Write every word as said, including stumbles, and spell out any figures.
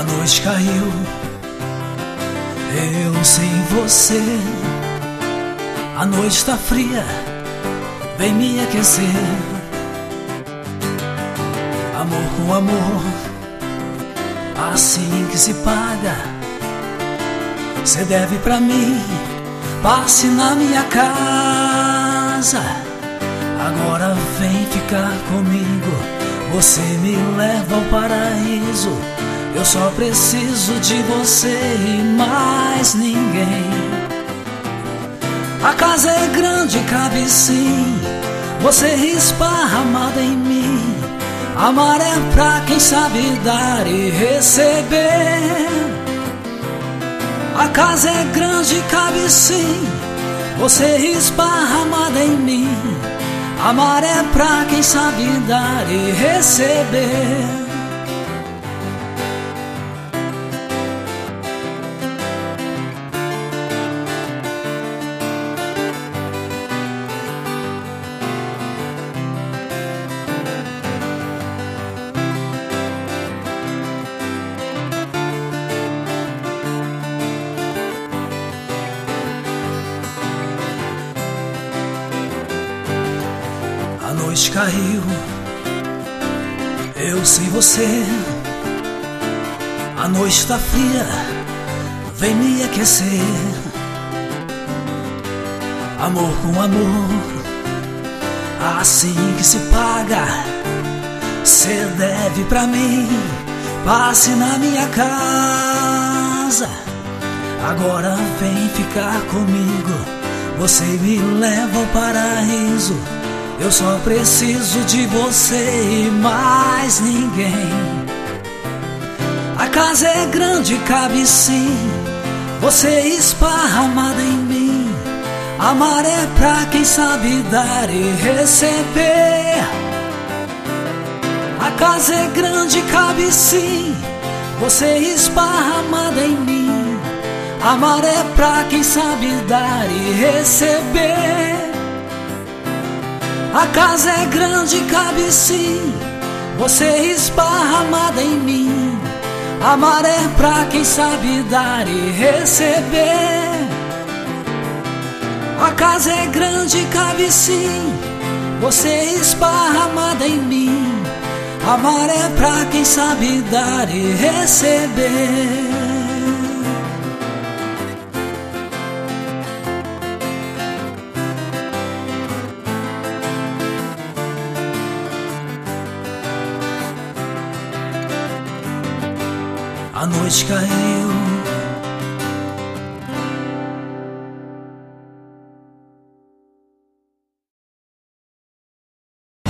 noite caiu, eu sem você. A noite tá fria, vem me aquecer. Amor com amor, assim que se paga. Cê deve pra mim, passe na minha casa. Agora vem ficar comigo, você me leva ao paraíso. Eu só preciso de você e mais ninguém. A casa é grande, cabe sim, você esparramada em mim. Amar é pra quem sabe dar e receber. A casa é grande, cabe sim, você esparramada em mim. Amar é pra quem sabe dar e receber. A noite caiu, eu sem você. A noite tá fria, vem me aquecer. Amor com amor, assim que se paga. Cê deve pra mim, passe na minha casa. Agora vem ficar comigo, você me leva ao paraíso. Eu só preciso de você e mais ninguém. A casa é grande, cabe sim, você esparramada em mim. Amar é pra quem sabe dar e receber. A casa é grande, cabe sim, você esparramada em mim. Amar é pra quem sabe dar e receber. A casa é grande, cabe sim, você esparramada em mim. Amar é pra quem sabe dar e receber. A casa é grande, cabe sim, você esparramada em mim. Amar é pra quem sabe dar e receber. A noite caiu,